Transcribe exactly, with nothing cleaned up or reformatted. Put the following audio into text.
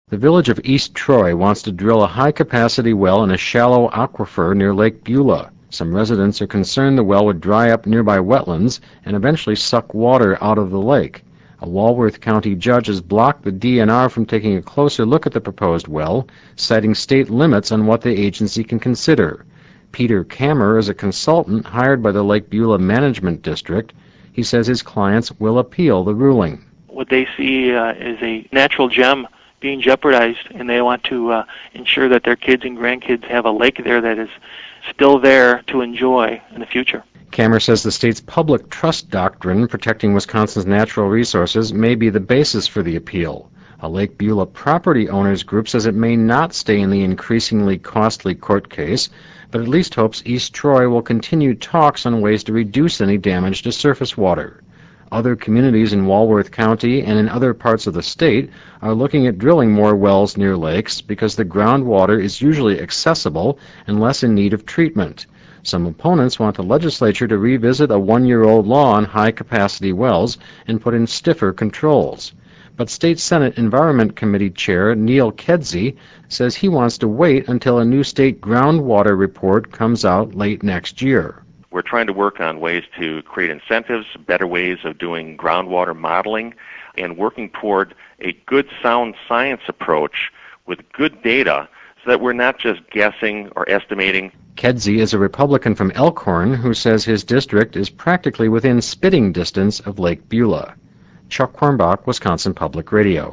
The village of East Troy wants to drill a high-capacity well in a shallow aquifer near Lake Beulah. Some residents are concerned the well would dry up nearby wetlands and eventually suck water out of the lake. A Walworth County judge has blocked the D N R from taking a closer look at the proposed well, citing state limits on what the agency can consider. Peter Kammer is a consultant hired by the Lake Beulah Management District. He says his clients will appeal the ruling. What they see uh, is a natural gem being jeopardized, and they want to uh, ensure that their kids and grandkids have a lake there that is still there to enjoy in the future. Kammer says the state's public trust doctrine protecting Wisconsin's natural resources may be the basis for the appeal. A Lake Beulah property owners group says it may not stay in the increasingly costly court case, but at least hopes East Troy will continue talks on ways to reduce any damage to surface water. Other communities in Walworth County and in other parts of the state are looking at drilling more wells near lakes because the groundwater is usually accessible and less in need of treatment. Some opponents want the legislature to revisit a one-year-old law on high-capacity wells and put in stiffer controls. But State Senate Environment Committee Chair Neil Kedzie says he wants to wait until a new state groundwater report comes out late next year. We're trying to work on ways to create incentives, better ways of doing groundwater modeling, and working toward a good sound science approach with good data so that we're not just guessing or estimating. Kedzie is a Republican from Elkhorn who says his district is practically within spitting distance of Lake Beulah. Chuck Hornbach, Wisconsin Public Radio.